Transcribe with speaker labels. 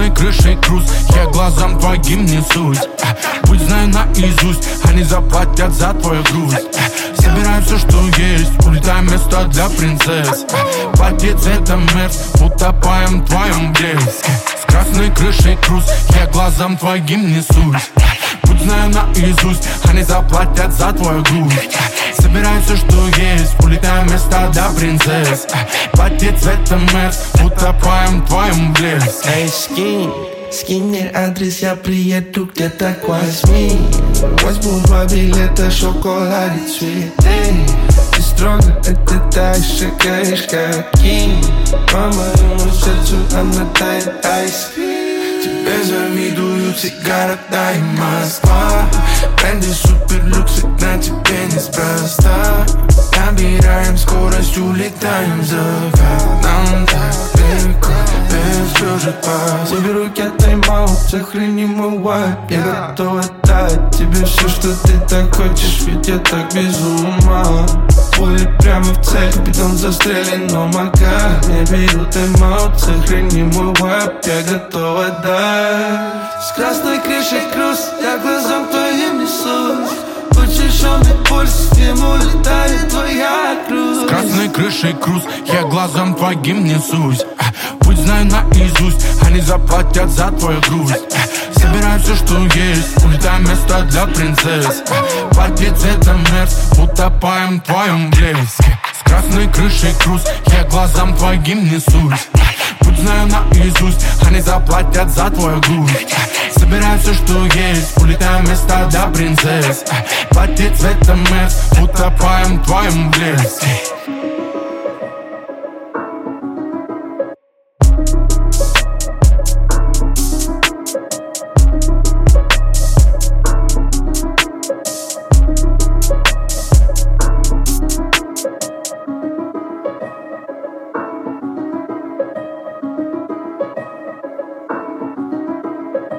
Speaker 1: красной крышей круз, я глазам твоим несусь. Пусть знаю наизусть, они заплатят за твою грусть. Собираем все, что есть, улетаем место для принцесс. Платье цветом мерз, утопаем в твоем блеске. С красной крышей круз, я глазам твоим несусь. Пусть знаю наизусть, они заплатят за твою грусть. Собираем все, что есть, улетаем место для принцесс. Платье цветом мерз, утопаем в твоем блеске.
Speaker 2: Эй, скинь мне адрес, я приеду где-то к 8. Возьму 2 билета, шоколад и цветы. Ты строго это шагаешь как кинь. По моему сердцу она тает айскрим. Тебе завидуют все города и Москва. Бренды суперлюксы на тебе неспроста. Набираем скорость, улетаем за город. Нам так легко, без чужих паз. Заберу я тайм-аут, сохрани мой вайб. Я готов отдать тебе все, что ты так хочешь, ведь я так без ума. Пули прямо в цель, капитан застрелен, но мака. Не беру тайм-аут, сохрани мой вайб. Я готов отдать. С красной крышей круз, я глазам твоим несусь. Учащенный пульс, с ним улетает твоя грусть.
Speaker 1: С красной крышей круз, я глазам твоим несусь. Пусть знаю наизусть, они заплатят за твою грусть. Собираем все, что есть, улетаем место для принцесс. Платье цветом мерз, утопаем в твоем блеске. С красной крышей круз, я глазам твоим несусь. Пусть знаю наизусть, они заплатят за твою грусть. Собираем все, что есть, улетаем место для принцесс. Платье цветом мерз, утопаем в твоем блеске.